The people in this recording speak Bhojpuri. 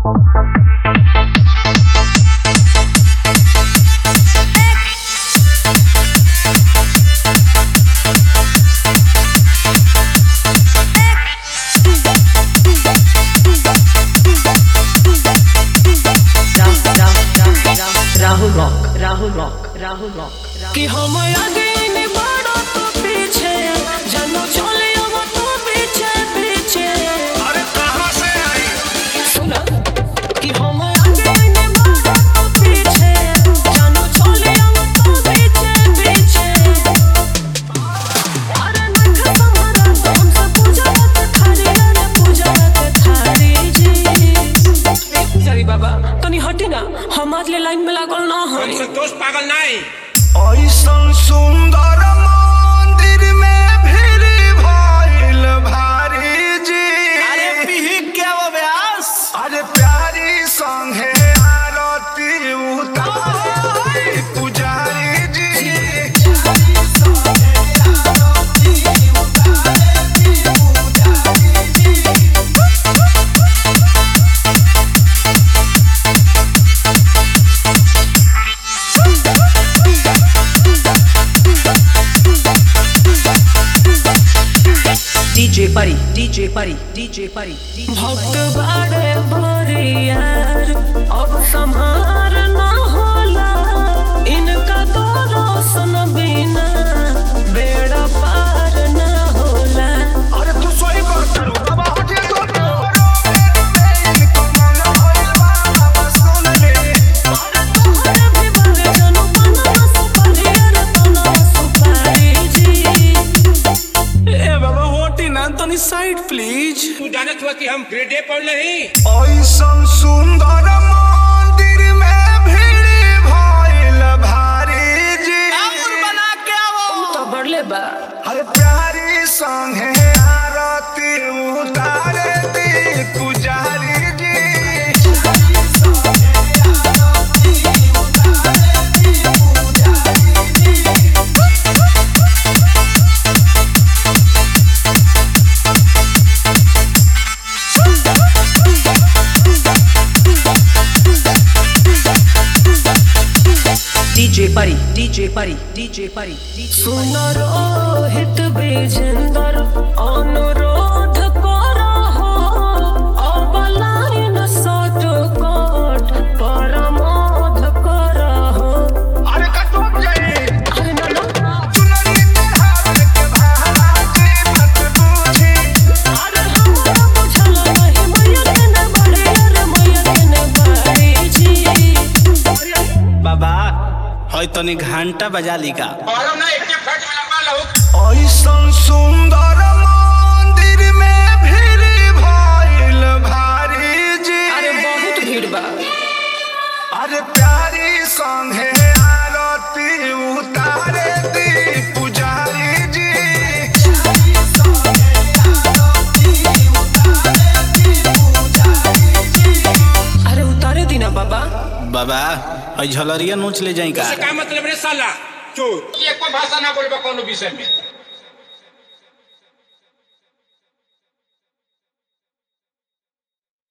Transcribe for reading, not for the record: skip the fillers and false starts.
राहुल रॉक कि हम आगे नहीं बढ़ो तो पीछे जानो चले अब तो पीछे पीछे। अरे कहां से आई सुना कि हम आगे नहीं बढ़ो तो पीछे जानो चले अब तो पीछे पीछे। अरे नखा हमारा तो हमसे पूजा के थारी रे पूजा के थारी जी। सॉरी बाबा तनी हटी ना हमार ले लाइन में लागल ना हो संतोष पागल नहीं ऐसन सुंदर मंदिर में भीड़ भइल भारी जी। अरे पीही क्या वो व्यास अरे प्यारी संगे आरती उतारे पुजारी जी। DJ Pari भक्त बाड़े बरियार अब संहार ना होला इनका तो रोशन बिना बेड़ा पार ना होला। अरे तू सोई कर करू बाबा हटे तो इनको मन होइल बाबा सुन ले। तोहरे भी बारे जनु पना सुपारी रे तना सुपारी जी। ए बाबा होटी ना तनी साइड प्लीज। तू जानत हुआ कि हम ग्रेड ए पढ़ नहीं ऐसन सुंदर मंदिर में भीड़ भइल भारी जी। और बना के आओ तो बढ़ले बा अरे प्यारी संगे आरती उतारे दी पुजारी जी। DJ Pari सुन रोहित विजेंदर अनुरोध करो हो अब लाइन शॉर्टकट परमोध करो हो। अरे कटुम जाई अरे ना चुनरी हाथ के भाजी मत बूझी। अरे हमरा बुझल नहीं मैया के न बड़े अरे मैया के न बड़ी जी। बाबा होय तनी घंटा बजा ली का ऐसन सुंदर मंदिर में भीड़ भइल भारी जी। अरे बहुत भीड़ बा अरे प्यारी संगे आरती उतारे दी पुजारी जी। अरे उतारे दीना बाबा बाबा झलरिया नोच ले जाई का का मतलब रे साला चोर ये कोई भाषा ना बोलबा कोनो विषय में।